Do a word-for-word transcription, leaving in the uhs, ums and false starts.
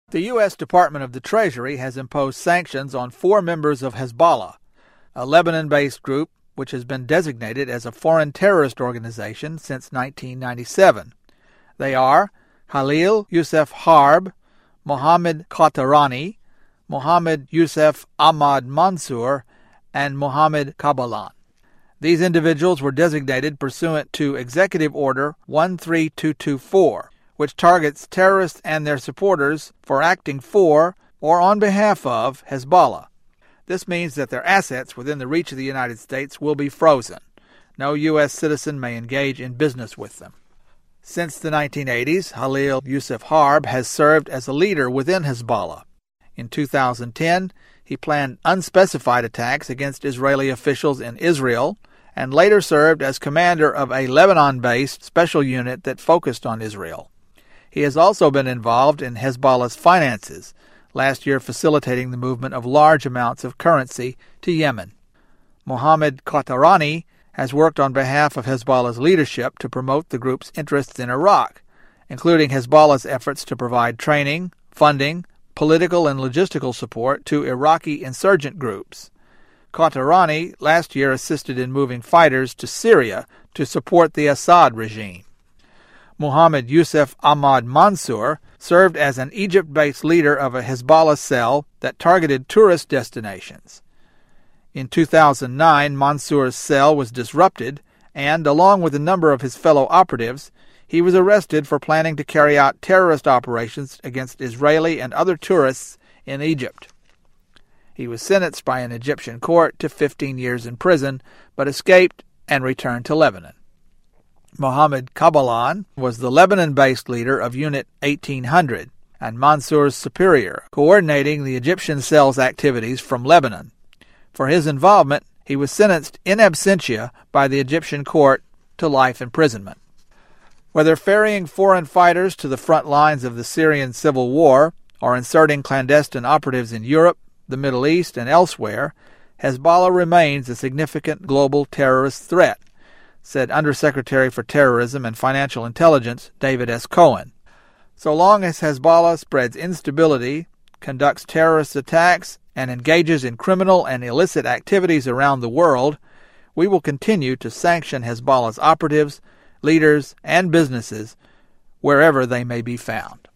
The U S Department of the Treasury has imposed sanctions on four members of Hezbollah, a Lebanon-based group which has been designated as a foreign terrorist organization since nineteen ninety-seven. They are Khalil Youssef Harb, Mohammed Qatarani, Mohammed Youssef Ahmad Mansour, and Mohammed Kabalan. These individuals were designated pursuant to Executive Order one three two two four, which targets terrorists and their supporters for acting for or on behalf of Hezbollah. This means that their assets within the reach of the United States will be frozen. No U S citizen may engage in business with them. Since the nineteen eighties, Khalil Youssef Harb has served as a leader within Hezbollah. In two thousand ten, he planned unspecified attacks against Israeli officials in Israel and later served as commander of a Lebanon-based special unit that focused on Israel. He has also been involved in Hezbollah's finances, last year facilitating the movement of large amounts of currency to Yemen. Mohammed Qatarani has worked on behalf of Hezbollah's leadership to promote the group's interests in Iraq, including Hezbollah's efforts to provide training, funding, political and logistical support to Iraqi insurgent groups. Qatarani last year assisted in moving fighters to Syria to support the Assad regime. Mohammed Youssef Ahmad Mansour served as an Egypt-based leader of a Hezbollah cell that targeted tourist destinations. In two thousand nine, Mansour's cell was disrupted, and, along with a number of his fellow operatives, he was arrested for planning to carry out terrorist operations against Israeli and other tourists in Egypt. He was sentenced by an Egyptian court to fifteen years in prison, but escaped and returned to Lebanon. Mohammed Kabalan was the Lebanon-based leader of Unit eighteen hundred and Mansour's superior, coordinating the Egyptian cell's activities from Lebanon. For his involvement, he was sentenced in absentia by the Egyptian court to life imprisonment. Whether ferrying foreign fighters to the front lines of the Syrian civil war or inserting clandestine operatives in Europe, the Middle East, and elsewhere, Hezbollah remains a significant global terrorist threat, said Undersecretary for Terrorism and Financial Intelligence David S. Cohen. So long as Hezbollah spreads instability, conducts terrorist attacks, and engages in criminal and illicit activities around the world, we will continue to sanction Hezbollah's operatives, leaders, and businesses wherever they may be found.